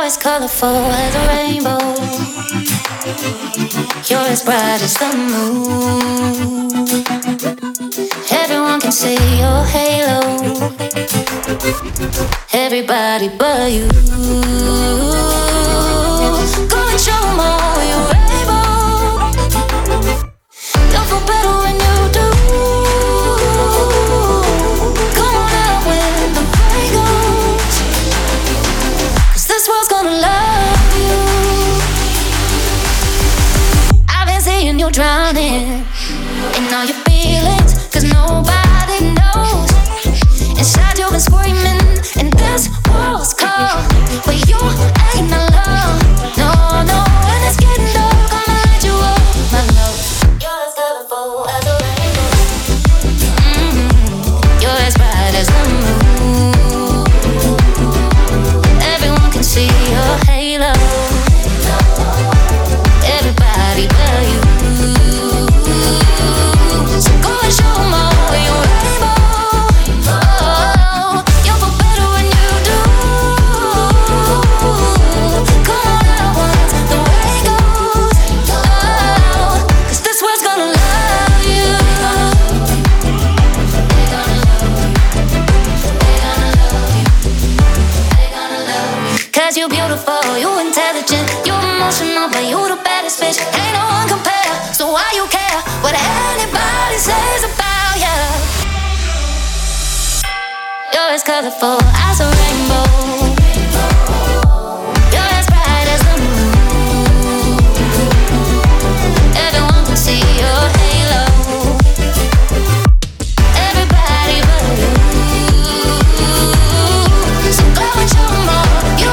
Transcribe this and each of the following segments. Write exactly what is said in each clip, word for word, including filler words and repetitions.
as colorful as a rainbow. You're as bright as the moon. Everyone can see your halo. Everybody but you. Go and show 'em all you're able. You'll feel better when you do. Come on out when the rain goes. 'Cause this world's gonna love you. I've been seeing you drowning in all your feelings, 'cause nobody knows. Inside you've been screaming, and this world's cold, but you ain't alone. No, no, when it's getting dark, I'ma light you up, my love. You're as colorful as a rainbow. Mm-hmm. You're as bright as the moon. Everyone can see your halo. Everybody but you. So go and show 'em all you're able. You're beautiful, you're intelligent, you're emotional, but you're the baddest bitch. Ain't no one compare, so why you care what anybody says about you? You're as colorful as a rainbow. You're as bright as the moon. Everyone can see your halo. Everybody but you. So go and show 'em all you're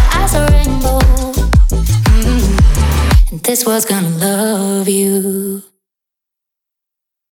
this world's gonna love you.